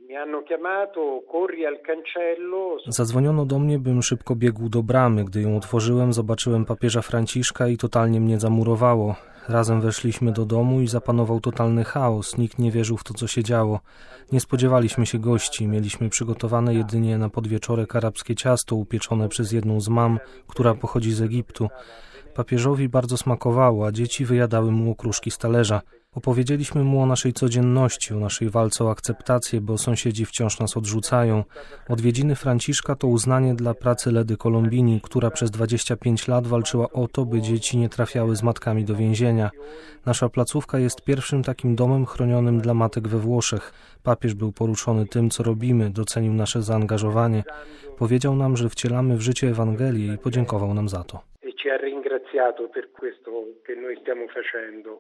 Zadzwoniono do mnie, bym szybko biegł do bramy. Gdy ją otworzyłem, zobaczyłem papieża Franciszka i totalnie mnie zamurowało. Razem weszliśmy do domu i zapanował totalny chaos. Nikt nie wierzył w to, co się działo. Nie spodziewaliśmy się gości. Mieliśmy przygotowane jedynie na podwieczorek arabskie ciasto upieczone przez jedną z mam, która pochodzi z Egiptu. Papieżowi bardzo smakowało, a dzieci wyjadały mu okruszki z talerza. Opowiedzieliśmy mu o naszej codzienności, o naszej walce o akceptację, bo sąsiedzi wciąż nas odrzucają. Odwiedziny Franciszka to uznanie dla pracy Ledy Colombini, która przez 25 lat walczyła o to, by dzieci nie trafiały z matkami do więzienia. Nasza placówka jest pierwszym takim domem chronionym dla matek we Włoszech. Papież był poruszony tym, co robimy, docenił nasze zaangażowanie. Powiedział nam, że wcielamy w życie Ewangelię i podziękował nam za to. Ci ha ringraziato per questo che noi stiamo facendo.